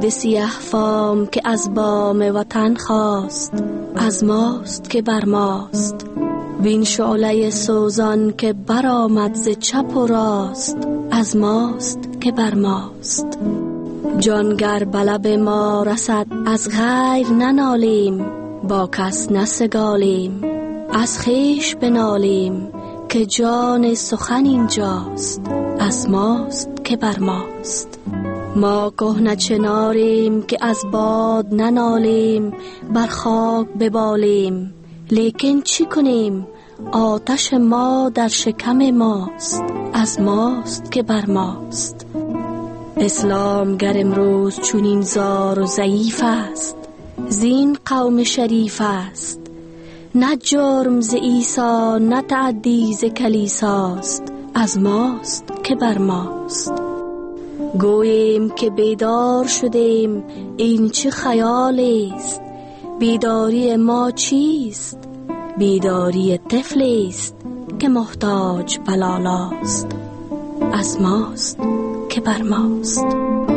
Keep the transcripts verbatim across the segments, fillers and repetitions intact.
دود سیه فام که از بام وطن خواست، از ماست که بر ماست. وین شعله سوزان که برآمد ز چپ و راست، از ماست که بر ماست. جانگر به لب ما رسد از غیر ننالیم، با کس نسگالیم. از خویش بنالیم که جان سخن اینجاست، از ماست که بر ماست. ما کهنه چناریم که از باد ننالیم، بر خاک ببالیم. لیکن چی کنیم؟ آتش ما در شکم ماست، از ماست که بر ماست. اسلام گر امروز چونین زار و ضعیف است، زین قوم شریف است. نه جرم ز عیسی نه تعدی ز کلیساست، از ماست که بر ماست. گوییم که بیدار شدیم، این چه خیالی است؟ بیداری ما چیست؟ بیداری طفلی است که محتاج به لالاست، از ماست که بر ماست.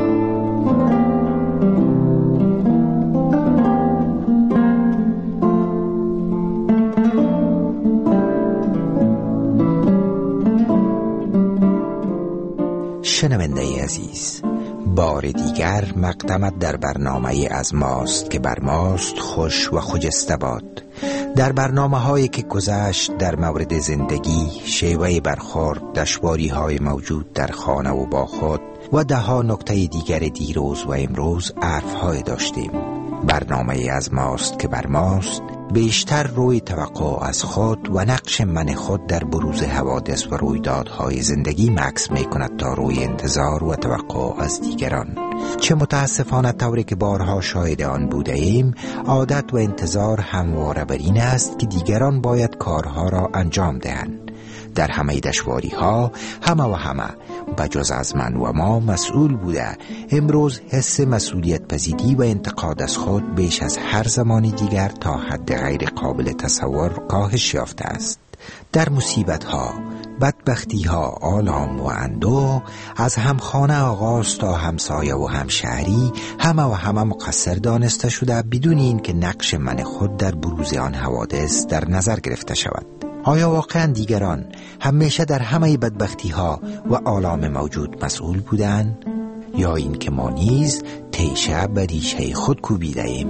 شنونده عزیز، بار دیگر مقدمت در برنامه از ماست که بر ماست خوش و خجسته باد. در برنامه هایی که گذشت در مورد زندگی، شیوه برخورد، دشواری های موجود در خانه و با خود و ده ها نکته دیگر دیروز و امروز عرف های داشتیم. برنامه از ماست که بر ماست بیشتر روی توقع از خود و نقش من خود در بروز حوادث و رویدادهای زندگی مکس می کند تا روی انتظار و توقع از دیگران. چه متاسفانه طوری که بارها شاهد آن بوده ایم، عادت و انتظار همواره بر این است که دیگران باید کارها را انجام دهند. در همه دشواری ها همه و همه بجز از من و ما مسئول بوده. امروز حس مسئولیت پذیری و انتقاد از خود بیش از هر زمانی دیگر تا حد غیر قابل تصور کاهش یافته است. در مصیبت ها، بدبختی ها، آلام و اندوه، از همخانه آغاز تا همسایه و همشهری، همه و همه مقصر دانسته شده بدون این که نقش من خود در بروز آن حوادث در نظر گرفته شود. آیا واقعا دیگران همیشه در همه بدبختی ها و آلام موجود مسئول بودند؟ یا این که ما نیز تیشه به ریشه خود کوبیده ایم؟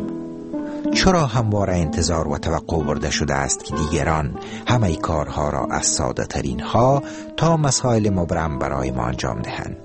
چرا همواره انتظار و توقع برده شده است که دیگران همه کارها را از ساده ترین ها تا مسائل مبرم برای ما انجام دهند؟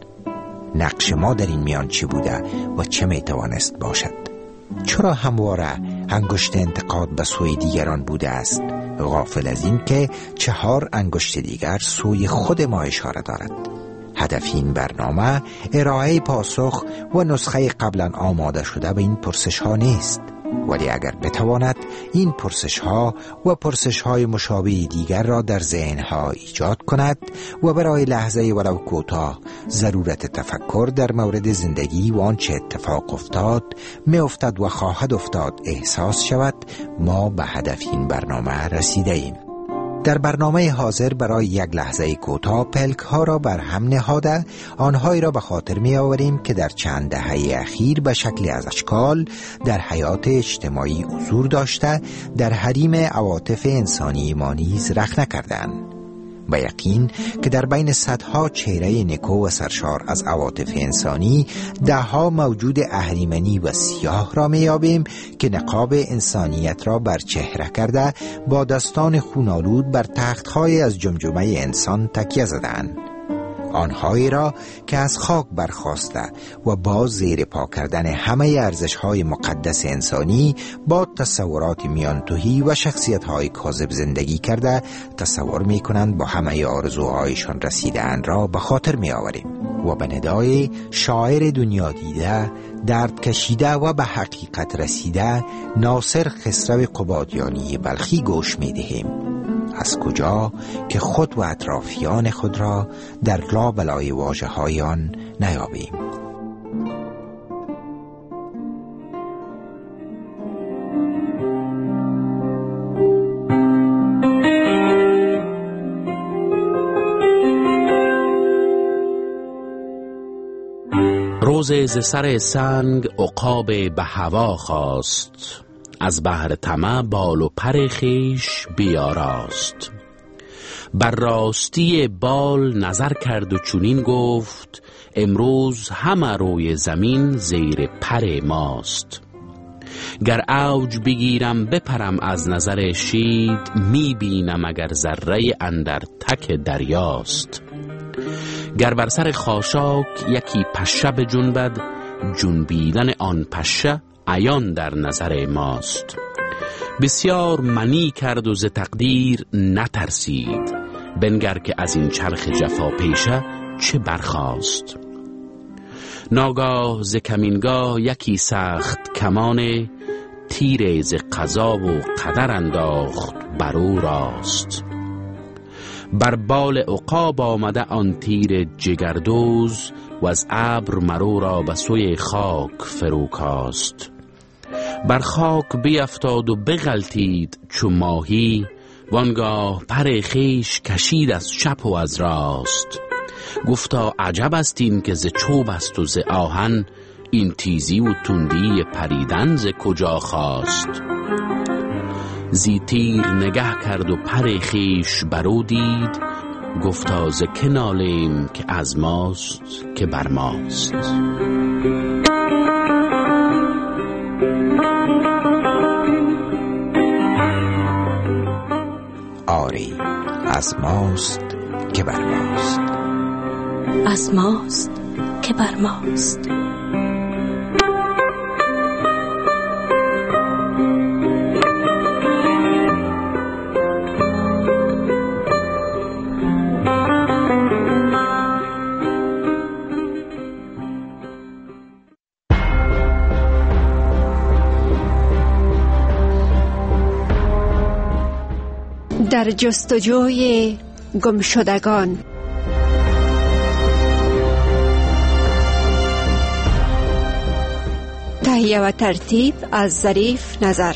نقش ما در این میان چی بوده و چه می توانست باشد؟ چرا همواره انگشت انتقاد به سوی دیگران بوده است، غافل از این که چهار انگشت دیگر سوی خود ما اشاره دارد؟ هدف این برنامه ارائه پاسخ و نسخه قبلا آماده شده به این پرسش ها نیست، ولی اگر بتواند این پرسش ها و پرسش های مشابه دیگر را در ذهن ها ایجاد کند و برای لحظه ولو کوتاه ضرورت تفکر در مورد زندگی و آنچه اتفاق افتاد، می افتد و خواهد افتاد احساس شود، ما به هدف این برنامه رسیده ایم. در برنامه حاضر برای یک لحظه کوتاه پلک ها را بر هم نهاده، آنهایی را به خاطر می آوریم که در چند دهه اخیر به شکلی از اشکال در حیات اجتماعی حضور داشته، در حریم عواطف انسانی ما نیز رخنه کردند. با یقین که در بین صدها چهره نکو و سرشار از عواطف انسانی، ده ها موجود اهریمنی و سیاه را میابیم که نقاب انسانیت را بر چهره کرده، با دستان خونالود بر تختهای از جمجمه انسان تکیه زدند. آنهایی را که از خاک برخاسته و با زیر پا کردن همه ارزش‌های مقدس انسانی با تصورات میانتوهی و شخصیت‌های کاذب زندگی کرده، تصور می‌کنند با همه آرزوهایشان رسیدن را به خاطر می‌آوریم و به ندای شاعر دنیا دیده، درد کشیده و به حقیقت رسیده ناصر خسرو قبادیانی بلخی گوش می‌دهیم. از کجا که خود و اطرافیان خود را در لابلای واژه های آن نیابیم. روز ز سر سنگ عقاب به هوا خواست، از بهر طمع بال و پر خویش بیاراست. بر راستی بال نظر کرد و چنین گفت، امروز همه روی زمین زیر پر ماست. گر اوج بگیرم بپرم از نظر شید، می بینم اگر ذره اندر تک دریاست. گر بر سر خاشاک یکی پشه بجنبد، جنبیدن آن پشه عیان در نظر ماست. بسیار منی کرد و ز تقدیر نترسید، بنگر که از این چرخ جفا پیشه چه برخاست. ناگاه ز کمینگاه یکی سخت کمانه، تیر ز قضا و قدر انداخت برو راست. بر بال عقاب آمده آن تیر جگردوز، و از ابر مرو را به سوی خاک فرو کاست. بر خاک بیفتاد و بغلتید چو ماهی، وانگاه پر خویش کشید از چپ و از راست. گفتا عجب است این که ز چوب است و ز آهن، این تیزی و تندی پریدن ز کجا خواست. زی تیر نگه کرد و پر خویش برو دید، گفتا ز که نالیم که از ماست که بر ماست. آری از ماست که بر ماست، از ماست که بر ماست. در جستجوی گمشدگان. تهیه و ترتیب از ظریف نظر.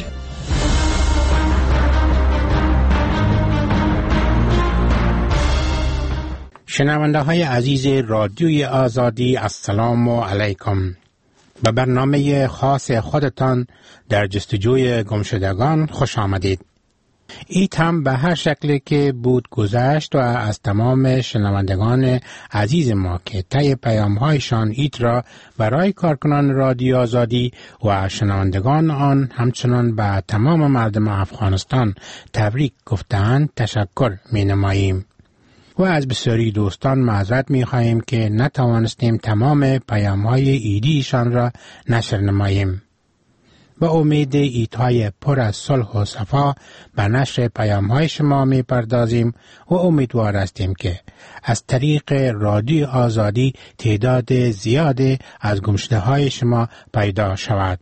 شنونده های عزیز رادیوی آزادی، السلام علیکم. به برنامه خاص خودتان در جستجوی گمشدگان خوش آمدید. ایت هم به هر شکلی که بود گذشت و از تمام شنوندگان عزیز ما که طی پیام‌هایشان ایت را برای کارکنان رادیو آزادی و شنوندگان آن همچنان به تمام مردم افغانستان تبریک گفتند تشکر می‌نماییم. و از بسیاری دوستان معذرت می‌خواهیم که نتوانستیم تمام پیام‌های ایدیشان را نشر نماییم. با امید ایتهای پر از صلح و صفا به نشر پیام‌های شما می‌پردازیم و امیدوار هستیم که از طریق رادیو آزادی تعداد زیادی از گمشده‌های شما پیدا شود.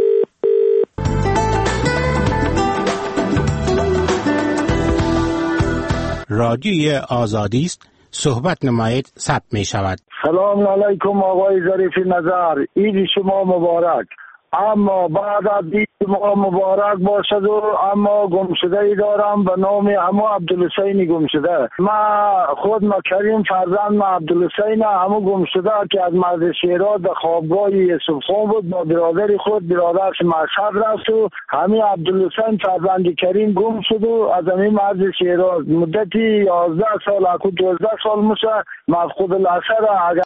رادیوی آزادی است، صحبت نمایید ثبت می شود. سلام علیکم آقای ظریف نظر، عید شما مبارک. اما بعد از عید شما مبارک باشد و اما گمشده ای دارم به نام همو عبدالحسین گمشده. ما خود ما کریم فرزند ما عبدالحسین همو گمشده که از مرد شیراز به خوابگاه یوسف خان بود با برادر خود برادرش مشهد رفت و همین عبدالحسین فرزند کریم گم شد و از همین مرد شیراز مدتی یازده سال اکو دوازده سال میشه مفقود الاثر. اگر